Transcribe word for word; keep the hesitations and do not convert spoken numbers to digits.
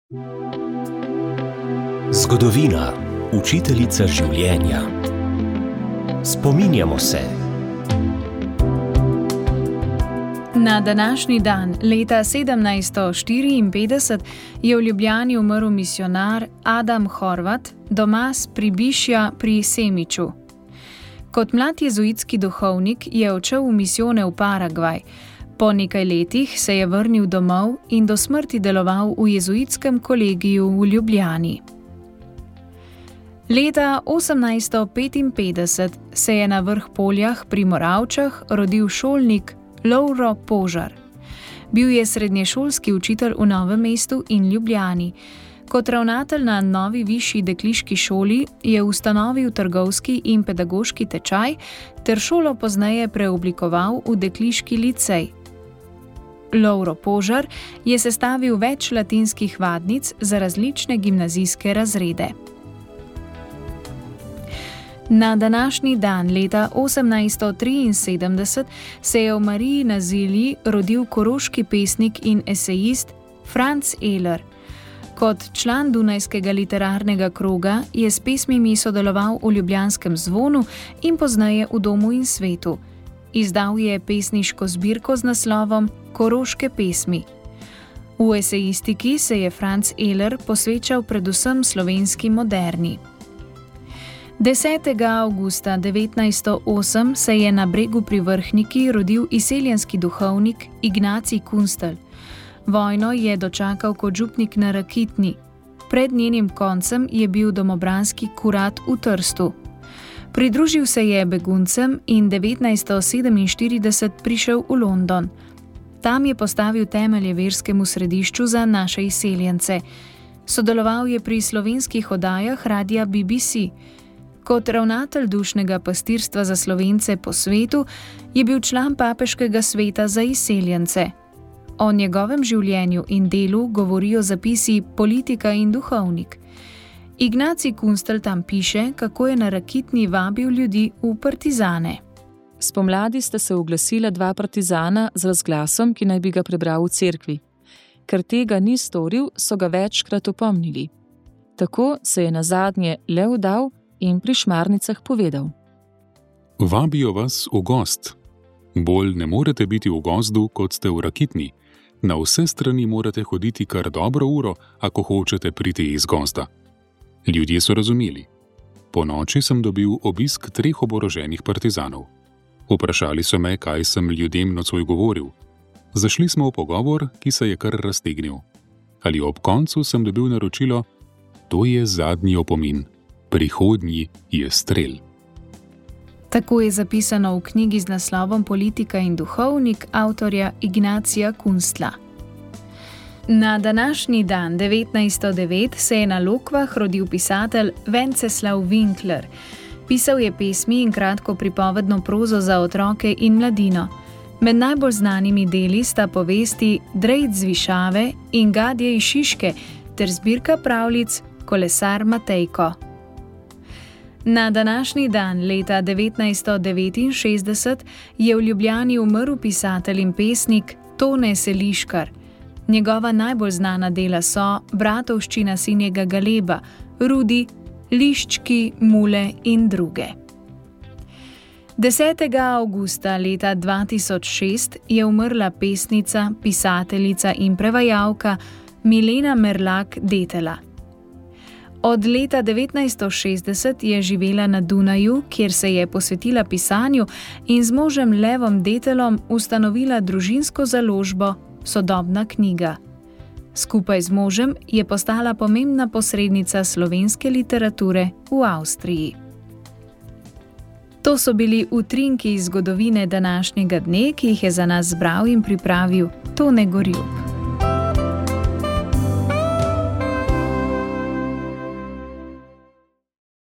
Zgodovina, učiteljica življenja. Spominjamo se. Na današnji dan, leta sedemnajststo štiriinpetdeset, je v Ljubljani umrl misijonar Adam Horvat, doma s Pribišja pri Semiču. Kot mlad jezuitski duhovnik je odšel v misijone v Paragvaj. Po nekaj letih se je vrnil domov in do smrti deloval v jezuitskem kolegiju v Ljubljani. Leta osemnajststo petinpetdeset se je na Vrhpoljah pri Moravčah rodil šolnik Lovro Požar. Bil je srednješolski učitelj v Novem mestu in Ljubljani. Kot ravnatelj na novi višji dekliški šoli je ustanovil trgovski in pedagoški tečaj ter šolo pozneje preoblikoval v dekliški licej. Lovro Požar je sestavil več latinskih vadnic za različne gimnazijske razrede. Na današnji dan leta osemnajststo triinsedemdeset se je v Mariji na Zilji rodil koroški pesnik in esejist Franc Eler. Kot član Dunajskega literarnega kroga je s pesmimi sodeloval v Ljubljanskem zvonu in pozneje v Domu in svetu. Izdal je pesniško zbirko z naslovom Koroške pesmi. V esejistiki se je Franc Eler posvečal predvsem slovenski moderni. desetega avgusta devetnajststo osem se je na Bregu pri Vrhniki rodil izseljenski duhovnik Ignacij Kunstelj. Vojno je dočakal kot župnik na Rakitni. Pred njenim koncem je bil domobranski kurat v Trstu. Pridružil se je beguncem in devetnajststo sedeminštirideset prišel v London. Tam je postavil temelje verskemu središču za naše izseljence. Sodeloval je pri slovenskih oddajah radia B B C. Kot ravnatelj dušnega pastirstva za Slovence po svetu je bil član papeškega sveta za izseljence. O njegovem življenju in delu govorijo zapisi Politika in duhovnik. Ignacij Kunstelj tam piše, kako je na Rakitni vabil ljudi v partizane. Spomladi sta se oglasila dva partizana z razglasom, ki naj bi ga prebral v cerkvi. Ker tega ni storil, so ga večkrat opomnili. Tako se je nazadnje le vdal in pri Šmarnicah povedal: Vabijo vas v gozd. Bolj ne morete biti v gozdu, kot ste v Rakitni. Na vse strani morate hoditi kar dobro uro, ako hočete priti iz gozda. Ljudje so razumeli. Po noči sem dobil obisk treh oboroženih partizanov. Vprašali so me, kaj sem ljudem nocoj govoril. Zašli smo v pogovor, ki se je kar raztegnil. Ali ob koncu sem dobil naročilo: to je zadnji opomin. Prihodnji je strel. Tako je zapisano v knjigi z naslovom Politika in duhovnik avtorja Ignacija Kunstla. Na današnji dan, devetnajststo devet, se je na Lokvah rodil pisatelj Venceslav Winkler. Pisal je pesmi in kratko pripovedno prozo za otroke in mladino. Med najbolj znanimi deli sta povesti Drejc z Višave in Gadje iz Šiške ter zbirka pravljic Kolesar Matejko. Na današnji dan, leta devetnajststo devetinšestdeset, je v Ljubljani umrl pisatelj in pesnik Tone Seliškar. Njegova najbolj znana dela so Bratovščina sinjega Galeba, Rudi, Liščki, Mule in druge. desetega avgusta leta dva tisoč šest je umrla pesnica, pisateljica in prevajalka Milena Merlak Detela. Od leta devetnajststo šestdeset je živela na Dunaju, kjer se je posvetila pisanju in z možem Levom Detelom ustanovila družinsko založbo Sodobna knjiga. Skupaj z možem je postala pomembna posrednica slovenske literature v Avstriji. To so bili utrinki iz zgodovine današnjega dne, ki jih je za nas zbral in pripravil Tone Gorjup.